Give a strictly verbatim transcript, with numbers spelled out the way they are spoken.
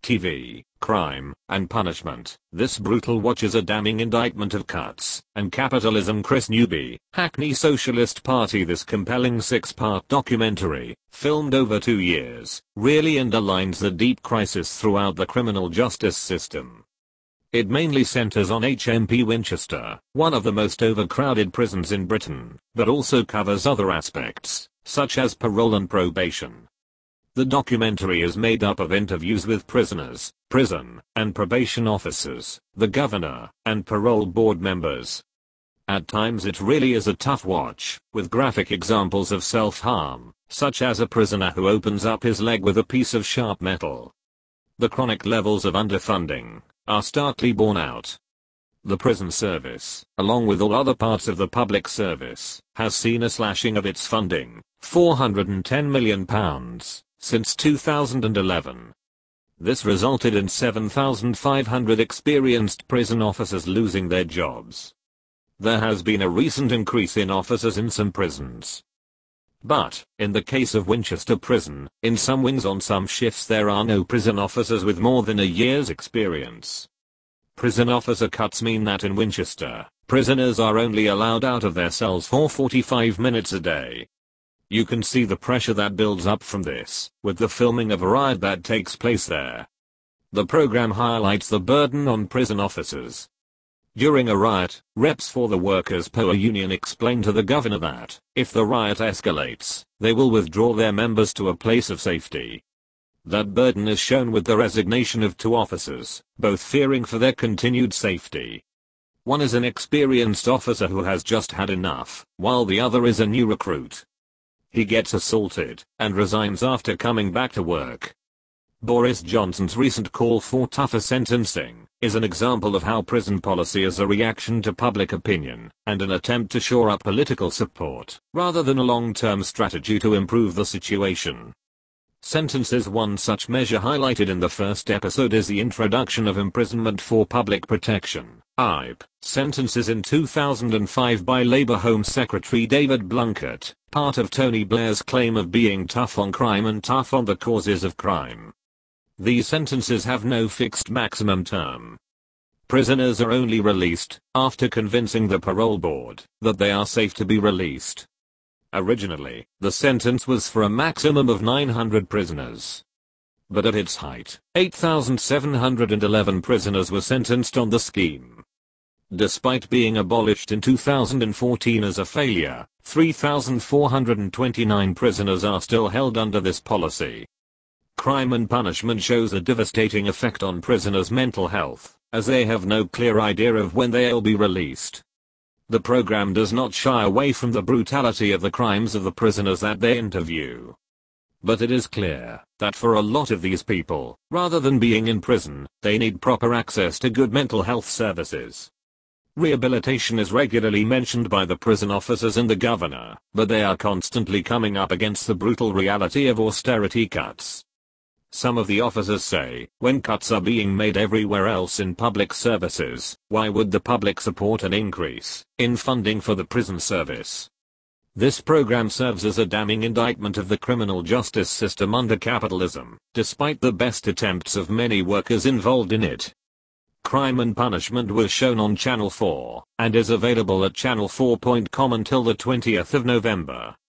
T V, Crime and Punishment. This brutal watch is a damning indictment of cuts and capitalism. Chris Newby, Hackney Socialist Party. This compelling six-part documentary, filmed over two years, really underlines the deep crisis throughout the criminal justice system. It mainly centers on H M P Winchester, one of the most overcrowded prisons in Britain, but also covers other aspects, such as parole and probation. The documentary is made up of interviews with prisoners, prison and probation officers, the governor, and parole board members. At times it really is a tough watch, with graphic examples of self-harm, such as a prisoner who opens up his leg with a piece of sharp metal. The chronic levels of underfunding are starkly borne out. The prison service, along with all other parts of the public service, has seen a slashing of its funding, four hundred ten million pounds, since two thousand eleven. This resulted in seven thousand five hundred experienced prison officers losing their jobs. There has been a recent increase in officers in some prisons. But, in the case of Winchester Prison, in some wings on some shifts there are no prison officers with more than a year's experience. Prison officer cuts mean that in Winchester, prisoners are only allowed out of their cells for forty-five minutes a day. You can see the pressure that builds up from this, with the filming of a riot that takes place there. The program highlights the burden on prison officers. During a riot, reps for the Workers' Power Union explain to the governor that, if the riot escalates, they will withdraw their members to a place of safety. That burden is shown with the resignation of two officers, both fearing for their continued safety. One is an experienced officer who has just had enough, while the other is a new recruit. He gets assaulted, and resigns after coming back to work. Boris Johnson's recent call for tougher sentencing is an example of how prison policy is a reaction to public opinion and an attempt to shore up political support, rather than a long-term strategy to improve the situation. Sentences. One such measure highlighted in the first episode is the introduction of imprisonment for public protection, I P, sentences in two thousand five by Labour Home Secretary David Blunkett, part of Tony Blair's claim of being tough on crime and tough on the causes of crime. These sentences have no fixed maximum term. Prisoners are only released after convincing the parole board that they are safe to be released. Originally, the sentence was for a maximum of nine hundred prisoners. But at its height, eight thousand seven hundred eleven prisoners were sentenced on the scheme. Despite being abolished in two thousand fourteen as a failure, three thousand four hundred twenty-nine prisoners are still held under this policy. Crime and Punishment shows a devastating effect on prisoners' mental health, as they have no clear idea of when they'll be released. The program does not shy away from the brutality of the crimes of the prisoners that they interview. But it is clear that for a lot of these people, rather than being in prison, they need proper access to good mental health services. Rehabilitation is regularly mentioned by the prison officers and the governor, but they are constantly coming up against the brutal reality of austerity cuts. Some of the officers say, when cuts are being made everywhere else in public services, why would the public support an increase in funding for the prison service? This program serves as a damning indictment of the criminal justice system under capitalism, despite the best attempts of many workers involved in it. Crime and Punishment was shown on Channel four, and is available at channel four dot com until the twentieth of November.